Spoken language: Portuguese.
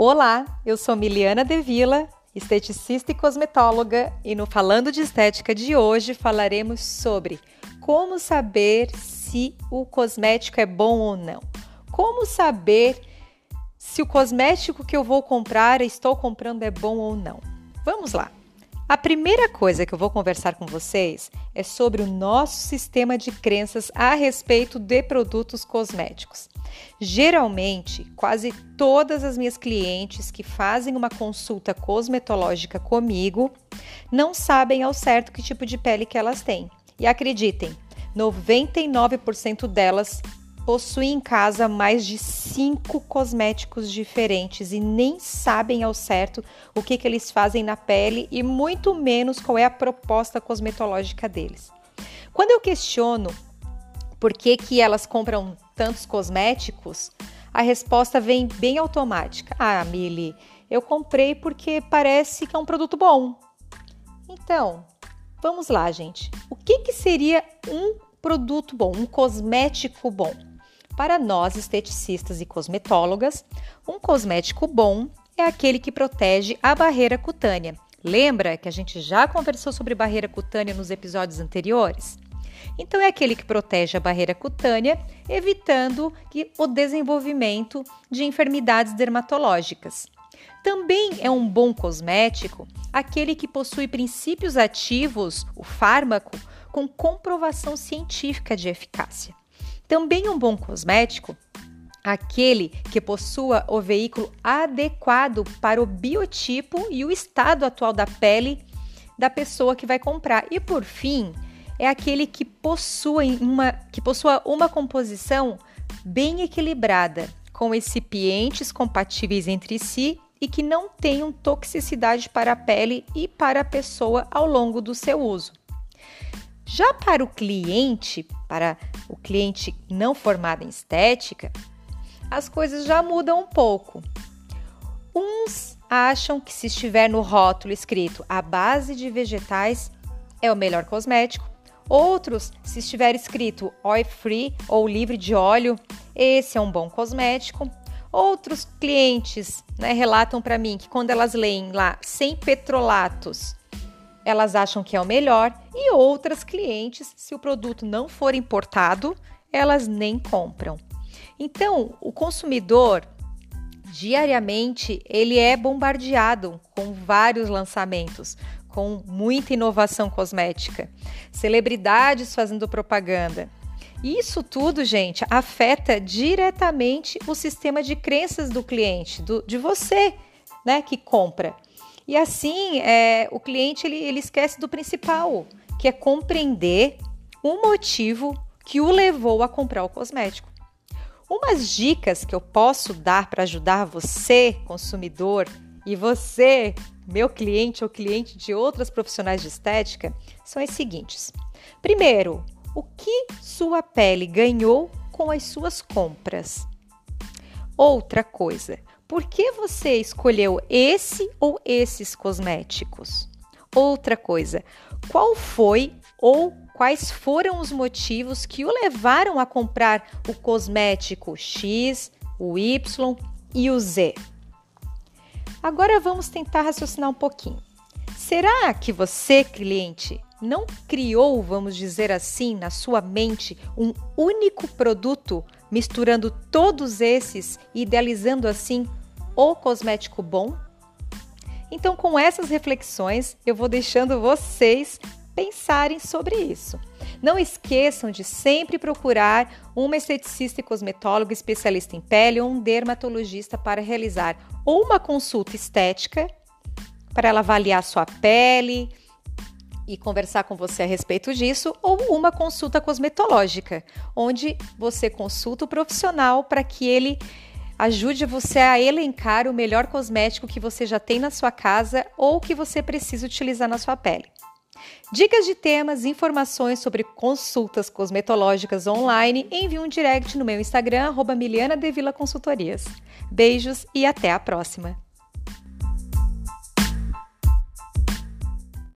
Olá, eu sou Miliana Devila, esteticista e cosmetóloga, e no Falando de Estética de hoje falaremos sobre como saber se o cosmético é bom ou não. Como saber se o cosmético que eu vou comprar, estou comprando, é bom ou não. Vamos lá. A primeira coisa que eu vou conversar com vocês é sobre o nosso sistema de crenças a respeito de produtos cosméticos. Geralmente, quase todas as minhas clientes que fazem uma consulta cosmetológica comigo não sabem ao certo que tipo de pele que elas têm. E acreditem, 99% delas possuem em casa mais de 5 cosméticos diferentes e nem sabem ao certo o que eles fazem na pele e muito menos qual é a proposta cosmetológica deles. Quando eu questiono por que elas compram tantos cosméticos, a resposta vem bem automática. Ah, Mili, eu comprei porque parece que é um produto bom. Então, vamos lá, gente. O que seria um produto bom, um cosmético bom? Para nós, esteticistas e cosmetólogas, um cosmético bom é aquele que protege a barreira cutânea. Lembra que a gente já conversou sobre barreira cutânea nos episódios anteriores? Então, é aquele que protege a barreira cutânea, evitando o desenvolvimento de enfermidades dermatológicas. Também é um bom cosmético aquele que possui princípios ativos, o fármaco, com comprovação científica de eficácia. Também um bom cosmético, aquele que possua o veículo adequado para o biotipo e o estado atual da pele da pessoa que vai comprar. E por fim, é aquele que possua uma composição bem equilibrada, com recipientes compatíveis entre si e que não tenham toxicidade para a pele e para a pessoa ao longo do seu uso. Já para o cliente não formado em estética, as coisas já mudam um pouco. Uns acham que se estiver no rótulo escrito à base de vegetais é o melhor cosmético. Outros, se estiver escrito oil free ou livre de óleo, esse é um bom cosmético. Outros clientes relatam para mim que quando elas leem lá sem petrolatos, elas acham que é o melhor, e outras clientes, se o produto não for importado, elas nem compram. Então, o consumidor, diariamente, ele é bombardeado com vários lançamentos, com muita inovação cosmética, celebridades fazendo propaganda. Isso tudo, gente, afeta diretamente o sistema de crenças do cliente, de você, que compra. E assim, o cliente ele esquece do principal, que é compreender o motivo que o levou a comprar o cosmético. Umas dicas que eu posso dar para ajudar você, consumidor, e você, meu cliente ou cliente de outras profissionais de estética, são as seguintes. Primeiro, o que sua pele ganhou com as suas compras? Outra coisa, por que você escolheu esse ou esses cosméticos? Outra coisa, qual foi ou quais foram os motivos que o levaram a comprar o cosmético X, o Y e o Z? Agora vamos tentar raciocinar um pouquinho. Será que você, cliente, não criou, vamos dizer assim, na sua mente um único produto, misturando todos esses e idealizando assim o cosmético bom? Então, com essas reflexões, eu vou deixando vocês pensarem sobre isso. Não esqueçam de sempre procurar uma esteticista e cosmetóloga especialista em pele ou um dermatologista para realizar ou uma consulta estética, para ela avaliar a sua pele e conversar com você a respeito disso, ou uma consulta cosmetológica, onde você consulta o profissional para que ele ajude você a elencar o melhor cosmético que você já tem na sua casa ou que você precisa utilizar na sua pele. Dicas de temas, informações sobre consultas cosmetológicas online, envie um direct no meu Instagram, @milianadevilaconsultorias. Beijos e até a próxima!